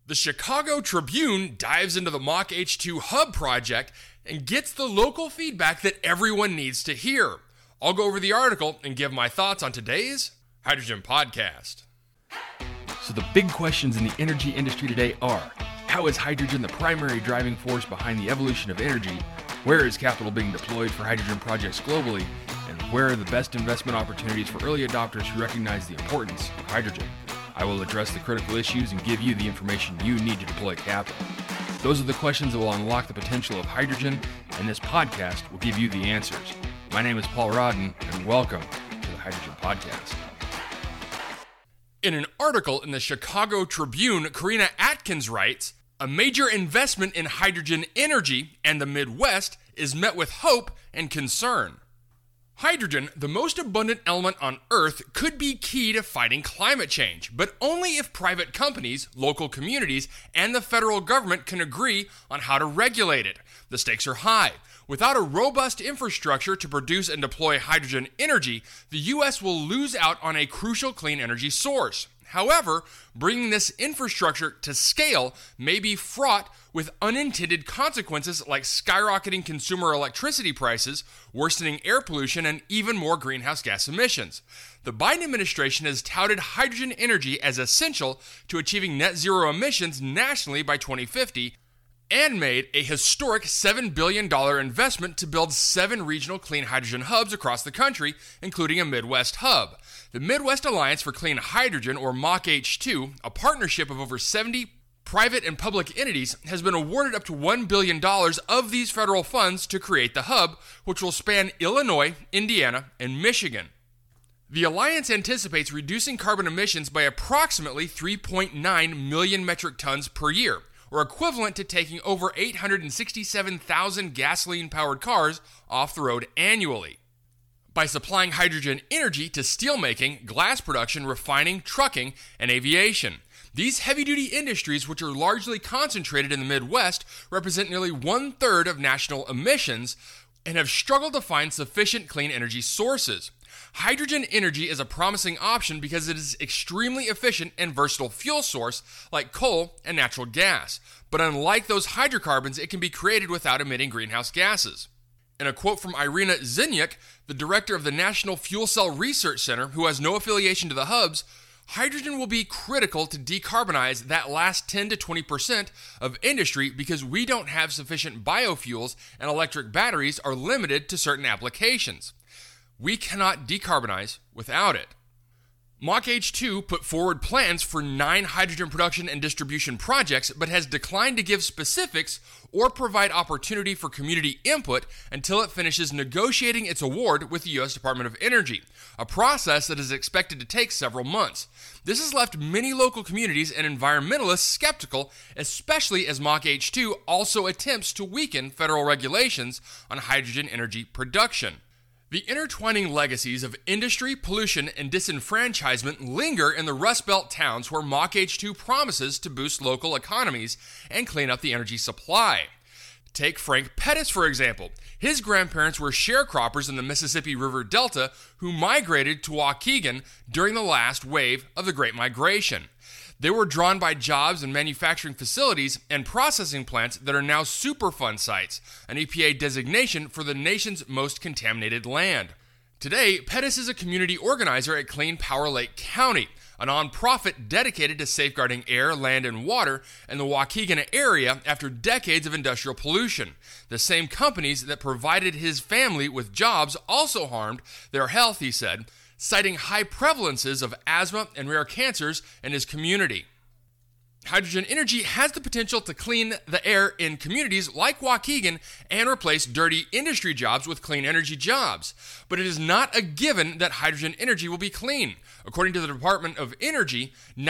The Chicago Tribune dives into the Mach H2 Hub project and gets the local feedback that everyone needs to hear. I'll go over the article and give my thoughts on today's Hydrogen Podcast. So the big questions in the energy industry today are, how is hydrogen the primary driving force behind the evolution of energy? Where is capital being deployed for hydrogen projects globally? And where are the best investment opportunities for early adopters who recognize the importance of hydrogen? I will address the critical issues and give you the information you need to deploy capital. Those are the questions that will unlock the potential of hydrogen, and this podcast will give you the answers. My name is Paul Rodden, and welcome to the Hydrogen Podcast. In an article in the Chicago Tribune, Karina Atkins writes, "A major investment in hydrogen energy and the Midwest is met with hope and concern." Hydrogen, the most abundant element on Earth, could be key to fighting climate change, but only if private companies, local communities, and the federal government can agree on how to regulate it. The stakes are high. Without a robust infrastructure to produce and deploy hydrogen energy, the U.S. will lose out on a crucial clean energy source. However, bringing this infrastructure to scale may be fraught with unintended consequences like skyrocketing consumer electricity prices, worsening air pollution, and even more greenhouse gas emissions. The Biden administration has touted hydrogen energy as essential to achieving net zero emissions nationally by 2050 and made a historic $7 billion investment to build 7 regional clean hydrogen hubs across the country, including a Midwest hub. The Midwest Alliance for Clean Hydrogen, or Mach H2, a partnership of over 70 private and public entities, has been awarded up to $1 billion of these federal funds to create the hub, which will span Illinois, Indiana, and Michigan. The Alliance anticipates reducing carbon emissions by approximately 3.9 million metric tons per year, or equivalent to taking over 867,000 gasoline-powered cars off the road annually. By supplying hydrogen energy to steelmaking, glass production, refining, trucking, and aviation. These heavy-duty industries, which are largely concentrated in the Midwest, represent nearly 1/3 of national emissions and have struggled to find sufficient clean energy sources. Hydrogen energy is a promising option because it is an extremely efficient and versatile fuel source like coal and natural gas. But unlike those hydrocarbons, it can be created without emitting greenhouse gases. In a quote from Irina Zinyak, the director of the National Fuel Cell Research Center, who has no affiliation to the hubs, hydrogen will be critical to decarbonize that last 10 to 20% of industry because we don't have sufficient biofuels and electric batteries are limited to certain applications. We cannot decarbonize without it. Mach H2 put forward plans for 9 hydrogen production and distribution projects, but has declined to give specifics or provide opportunity for community input until it finishes negotiating its award with the U.S. Department of Energy, a process that is expected to take several months. This has left many local communities and environmentalists skeptical, especially as Mach H2 also attempts to weaken federal regulations on hydrogen energy production. The intertwining legacies of industry, pollution, and disenfranchisement linger in the Rust Belt towns where Mach H2 promises to boost local economies and clean up the energy supply. Take Frank Pettis, for example. His grandparents were sharecroppers in the Mississippi River Delta who migrated to Waukegan during the last wave of the Great Migration. They were drawn by jobs in manufacturing facilities and processing plants that are now Superfund sites, an EPA designation for the nation's most contaminated land. Today, Pettis is a community organizer at Clean Power Lake County, a nonprofit dedicated to safeguarding air, land, and water in the Waukegan area after decades of industrial pollution. The same companies that provided his family with jobs also harmed their health, he said, citing high prevalences of asthma and rare cancers in his community. Hydrogen energy has the potential to clean the air in communities like Waukegan and replace dirty industry jobs with clean energy jobs. But it is not a given that hydrogen energy will be clean. According to the Department of Energy,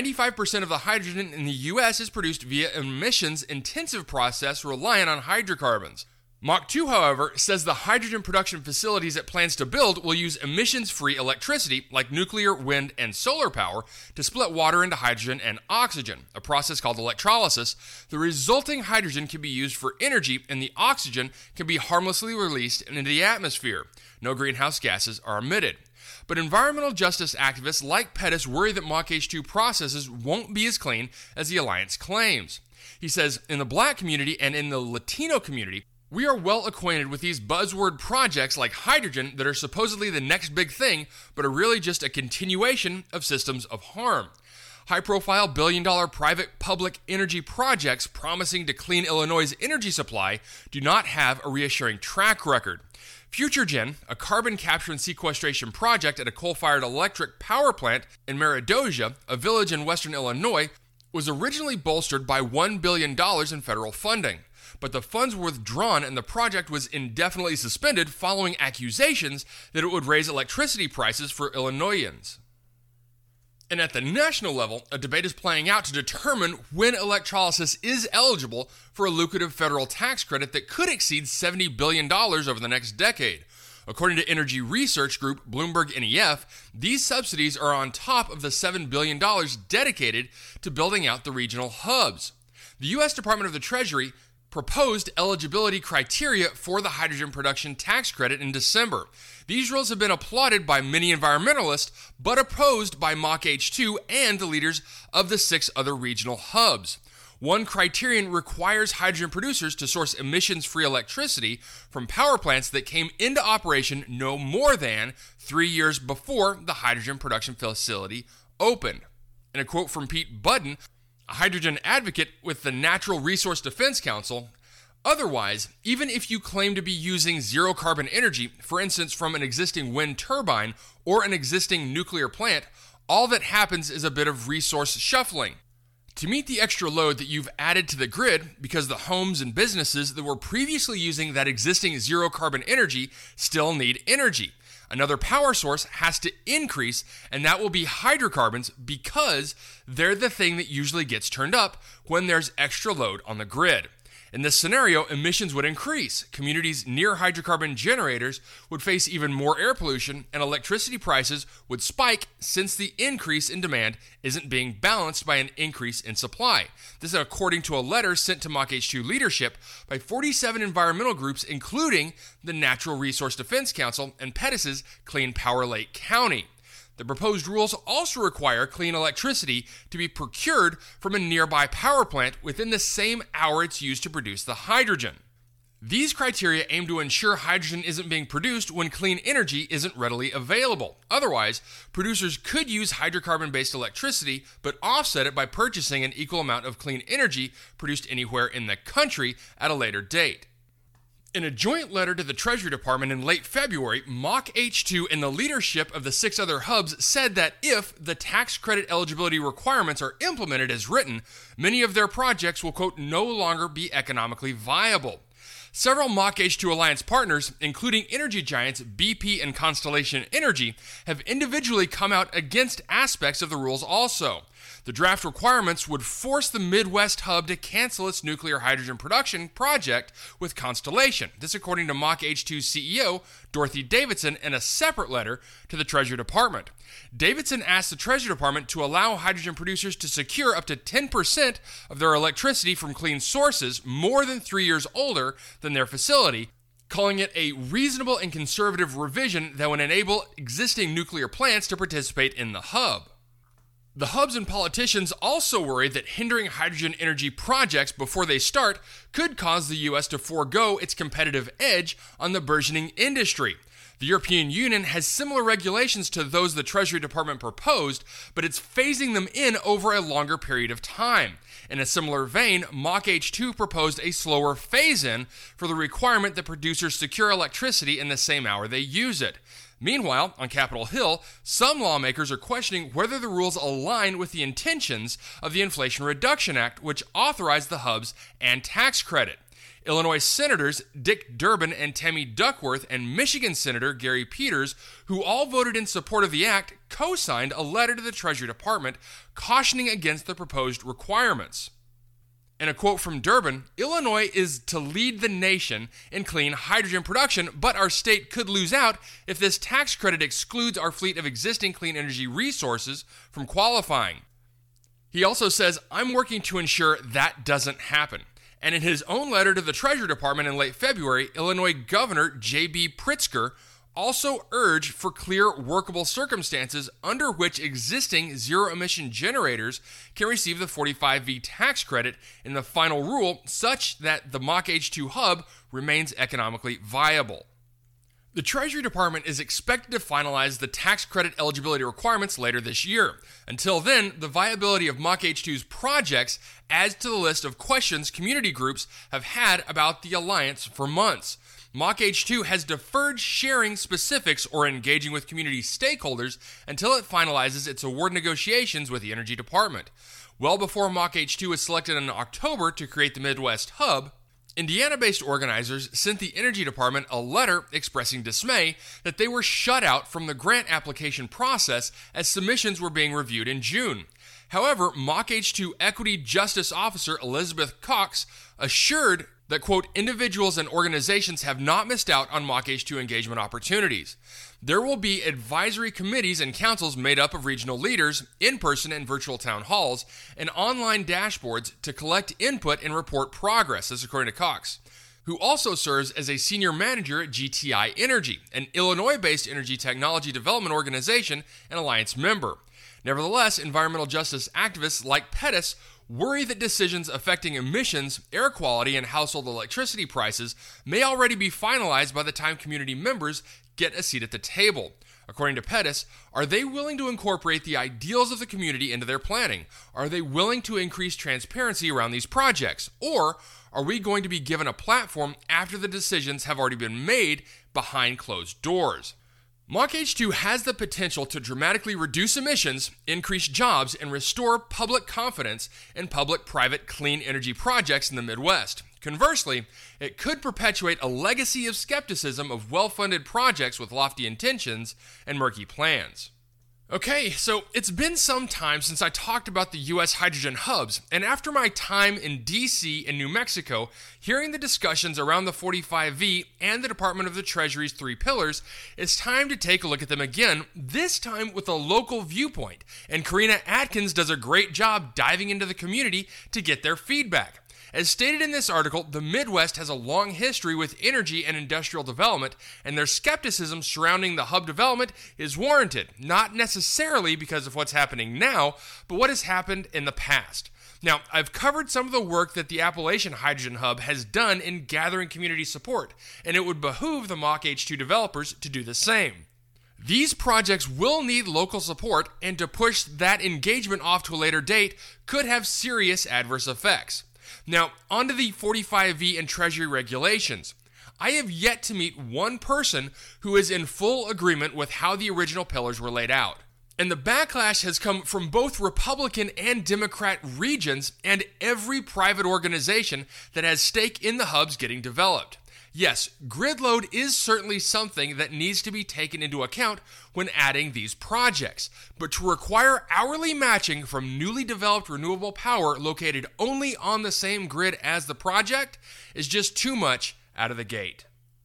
95% of the hydrogen in the U.S. is produced via emissions-intensive process reliant on hydrocarbons. Mach 2, however, says the hydrogen production facilities it plans to build will use emissions-free electricity like nuclear, wind, and solar power to split water into hydrogen and oxygen, a process called electrolysis. The resulting hydrogen can be used for energy, and the oxygen can be harmlessly released into the atmosphere. No greenhouse gases are emitted. But environmental justice activists like Pettis worry that Mach H2 processes won't be as clean as the alliance claims. He says, in the black community and in the Latino community, we are well acquainted with these buzzword projects like hydrogen that are supposedly the next big thing, but are really just a continuation of systems of harm. High-profile billion-dollar private-public energy projects promising to clean Illinois' energy supply do not have a reassuring track record. FutureGen, a carbon capture and sequestration project at a coal-fired electric power plant in Meridosia, a village in western Illinois, was originally bolstered by $1 billion in federal funding. But the funds were withdrawn and the project was indefinitely suspended following accusations that it would raise electricity prices for Illinoisans. And at the national level, a debate is playing out to determine when electrolysis is eligible for a lucrative federal tax credit that could exceed $70 billion over the next decade. According to energy research group Bloomberg NEF, these subsidies are on top of the $7 billion dedicated to building out the regional hubs. The U.S. Department of the Treasury proposed eligibility criteria for the hydrogen production tax credit in December. These rules have been applauded by many environmentalists, but opposed by Mach H2 and the leaders of the 6 other regional hubs. One criterion requires hydrogen producers to source emissions-free electricity from power plants that came into operation no more than 3 years before the hydrogen production facility opened. In a quote from Pete Budden, a hydrogen advocate with the Natural Resource Defense Council, otherwise, even if you claim to be using zero carbon energy, for instance from an existing wind turbine or an existing nuclear plant, all that happens is a bit of resource shuffling. To meet the extra load that you've added to the grid, because the homes and businesses that were previously using that existing zero carbon energy still need energy. Another power source has to increase, and that will be hydrocarbons because they're the thing that usually gets turned up when there's extra load on the grid. In this scenario, emissions would increase, communities near hydrocarbon generators would face even more air pollution, and electricity prices would spike since the increase in demand isn't being balanced by an increase in supply. This is according to a letter sent to Mach H2 leadership by 47 environmental groups, including the Natural Resource Defense Council and Pettis' Clean Power Lake County. The proposed rules also require clean electricity to be procured from a nearby power plant within the same hour it's used to produce the hydrogen. These criteria aim to ensure hydrogen isn't being produced when clean energy isn't readily available. Otherwise, producers could use hydrocarbon-based electricity but offset it by purchasing an equal amount of clean energy produced anywhere in the country at a later date. In a joint letter to the Treasury Department in late February, Mach H2 and the leadership of the 6 other hubs said that if the tax credit eligibility requirements are implemented as written, many of their projects will, quote, no longer be economically viable. Several Mach H2 Alliance partners, including energy giants BP and Constellation Energy, have individually come out against aspects of the rules also. The draft requirements would force the Midwest hub to cancel its nuclear hydrogen production project with Constellation. This according to Mach H2 CEO Dorothy Davidson in a separate letter to the Treasury Department. Davidson asked the Treasury Department to allow hydrogen producers to secure up to 10% of their electricity from clean sources more than 3 years older than their facility, calling it a reasonable and conservative revision that would enable existing nuclear plants to participate in the hub. The hubs and politicians also worry that hindering hydrogen energy projects before they start could cause the U.S. to forego its competitive edge on the burgeoning industry. The European Union has similar regulations to those the Treasury Department proposed, but it's phasing them in over a longer period of time. In a similar vein, Mach H2 proposed a slower phase-in for the requirement that producers secure electricity in the same hour they use it. Meanwhile, on Capitol Hill, some lawmakers are questioning whether the rules align with the intentions of the Inflation Reduction Act, which authorized the hubs and tax credit. Illinois Senators Dick Durbin and Tammy Duckworth and Michigan Senator Gary Peters, who all voted in support of the act, co-signed a letter to the Treasury Department cautioning against the proposed requirements. In a quote from Durbin, Illinois is to lead the nation in clean hydrogen production, but our state could lose out if this tax credit excludes our fleet of existing clean energy resources from qualifying. He also says, I'm working to ensure that doesn't happen. And in his own letter to the Treasury Department in late February, Illinois Governor J.B. Pritzker also urged for clear, workable circumstances under which existing zero-emission generators can receive the 45V tax credit in the final rule such that the Mach H2 hub remains economically viable. The Treasury Department is expected to finalize the tax credit eligibility requirements later this year. Until then, the viability of Mach H2's projects adds to the list of questions community groups have had about the alliance for months. Mach H2 has deferred sharing specifics or engaging with community stakeholders until it finalizes its award negotiations with the Energy Department. Well before Mach H2 was selected in October to create the Midwest Hub, Indiana-based organizers sent the Energy Department a letter expressing dismay that they were shut out from the grant application process as submissions were being reviewed in June. However, Mach H2 Equity Justice Officer Elizabeth Cox assured that, quote, individuals and organizations have not missed out on Mach H2 engagement opportunities. There will be advisory committees and councils made up of regional leaders, in-person and virtual town halls, and online dashboards to collect input and report progress, as according to Cox, who also serves as a senior manager at GTI Energy, an Illinois-based energy technology development organization and alliance member. Nevertheless, environmental justice activists like Pettis worry that decisions affecting emissions, air quality, and household electricity prices may already be finalized by the time community members get a seat at the table. According to Pettis, are they willing to incorporate the ideals of the community into their planning? Are they willing to increase transparency around these projects? Or are we going to be given a platform after the decisions have already been made behind closed doors? Mach H2 has the potential to dramatically reduce emissions, increase jobs, and restore public confidence in public-private clean energy projects in the Midwest. Conversely, it could perpetuate a legacy of skepticism of well-funded projects with lofty intentions and murky plans. Okay, so it's been some time since I talked about the U.S. hydrogen hubs, and after my time in D.C. and New Mexico, hearing the discussions around the 45V and the Department of the Treasury's 3 pillars, it's time to take a look at them again, this time with a local viewpoint, and Karina Atkins does a great job diving into the community to get their feedback. As stated in this article, the Midwest has a long history with energy and industrial development, and their skepticism surrounding the hub development is warranted, not necessarily because of what's happening now, but what has happened in the past. Now, I've covered some of the work that the Appalachian Hydrogen Hub has done in gathering community support, and it would behoove the Mach H2 developers to do the same. These projects will need local support, and to push that engagement off to a later date could have serious adverse effects. Now, onto the 45V and Treasury regulations. I have yet to meet one person who is in full agreement with how the original pillars were laid out. And the backlash has come from both Republican and Democrat regions and every private organization that has stake in the hubs getting developed. Yes, grid load is certainly something that needs to be taken into account when adding these projects, but to require hourly matching from newly developed renewable power located only on the same grid as the project is just too much out of the gate.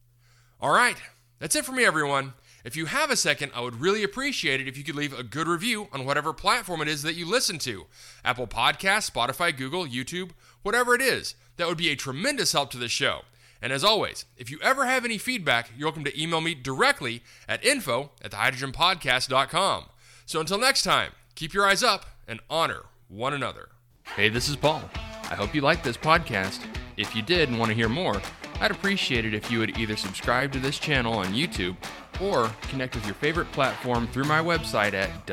All right, that's it for me, everyone. If you have a second, I would really appreciate it if you could leave a good review on whatever platform it is that you listen to. Apple Podcasts, Spotify, Google, YouTube, whatever it is. That would be a tremendous help to the show. And as always, if you ever have any feedback, you're welcome to email me directly at info@thehydrogenpodcast.com. So until next time, keep your eyes up and honor one another. Hey, this is Paul. I hope you liked this podcast. If you did and want to hear more, I'd appreciate it if you would either subscribe to this channel on YouTube or connect with your favorite platform through my website at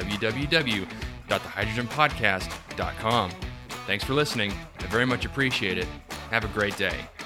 www.thehydrogenpodcast.com. Thanks for listening. I very much appreciate it. Have a great day.